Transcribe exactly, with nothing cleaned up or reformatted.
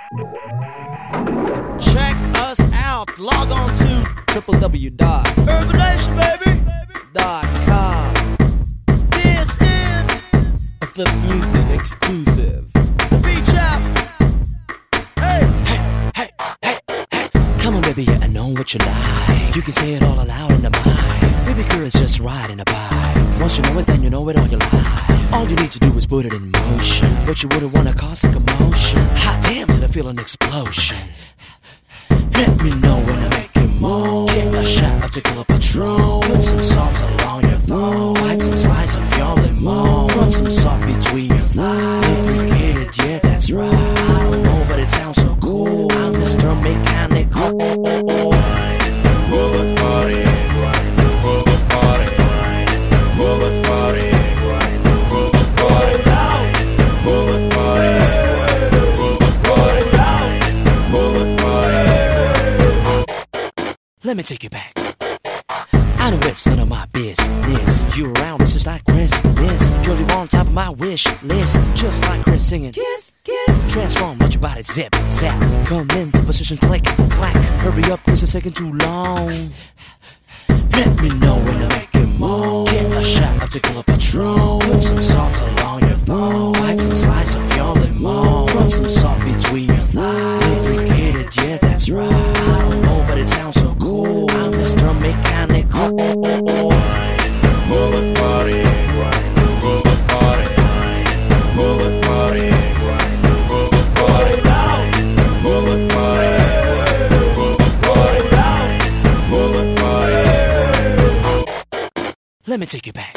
Check us out. Log on to w w w dot urban nation baby dot com. This is a Flip Music exclusive. Beach out. Hey, hey, hey, hey, hey. Come on, baby, yeah, I know what you like. You can say it all aloud in the mind. Baby girl is just riding a bike. Once you know it, then you know it all your life. All you need to do is put it in motion, but you wouldn't wanna cause a commotion. Hot damn, did I feel an explosion? Let me know when I make it move. Get a shot of tequila Patron. Put some salt along your thumb. Bite some slice of your lemon. Rub some salt between your thighs. Lubricated, yeah, that's right. I don't know, but it sounds so cool. I'm Mister Mechanical. Move it, party, grind. Move it, party, grind. Move it, party, grind. Move it, party, grind. Move it, party, move it, party, grind. Move it, party. Let me take you back. I know it's none of my business. You around, it's just like Christmas. You're the one on top of my wish list. Just like Chris singing Kiss, Kiss. Transform, let your body zip, zap. Come into position, click, clack. Hurry up, cause it's taking too long. Let me know when to make it move. Get a shot of tequila Patron. Put some salt along your thumb. Bite some slice of your lemon. Rub some salt between your thighs. Lubricated, yeah, that's right. I don't know, but it sounds so cool. I'm Mister Mechanical. Move it, party, grind. Move it, party, grind. Move it, party, grind. Move it, party, grind. Move it, party, move it, party, grind. Move it, party. Let me take you back.